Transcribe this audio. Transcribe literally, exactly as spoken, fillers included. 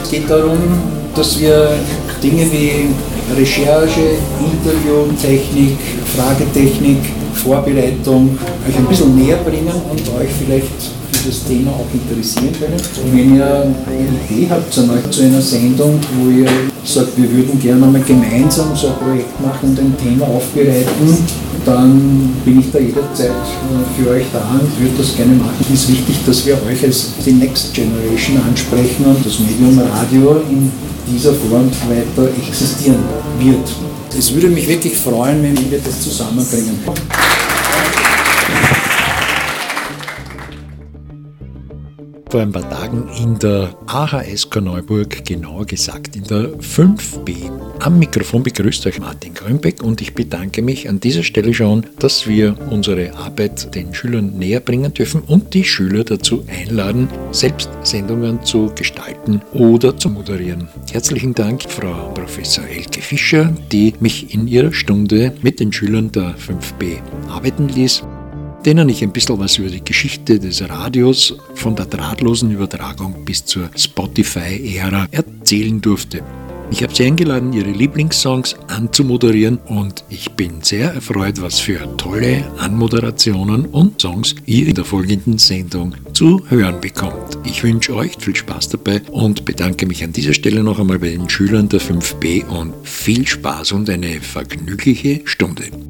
Es geht darum, dass wir Dinge wie Recherche, Interview, Technik, Fragetechnik, Vorbereitung euch ein bisschen näher bringen und euch vielleicht für das Thema auch interessieren können. Wenn ihr eine Idee habt zu einer Sendung, wo ihr sagt, wir würden gerne einmal gemeinsam so ein Projekt machen und ein Thema aufbereiten, dann bin ich da jederzeit für euch da und würde das gerne machen. Es ist wichtig, dass wir euch als die Next Generation ansprechen und das Medium Radio in dieser Form weiter existieren wird. Es würde mich wirklich freuen, wenn wir das zusammenbringen. Vor ein paar Tagen in der A H S Korneuburg, genauer gesagt in der fünf B. Am Mikrofon begrüßt euch Martin Grönbeck und ich bedanke mich an dieser Stelle schon, dass wir unsere Arbeit den Schülern näher bringen dürfen und die Schüler dazu einladen, selbst Sendungen zu gestalten oder zu moderieren. Herzlichen Dank, Frau Professor Elke Fischer, die mich in ihrer Stunde mit den Schülern der fünf B arbeiten ließ, denen ich ein bisschen was über die Geschichte des Radios von der drahtlosen Übertragung bis zur Spotify-Ära erzählen durfte. Ich habe sie eingeladen, ihre Lieblingssongs anzumoderieren und ich bin sehr erfreut, was für tolle Anmoderationen und Songs ihr in der folgenden Sendung zu hören bekommt. Ich wünsche euch viel Spaß dabei und bedanke mich an dieser Stelle noch einmal bei den Schülern der fünf B und viel Spaß und eine vergnügliche Stunde.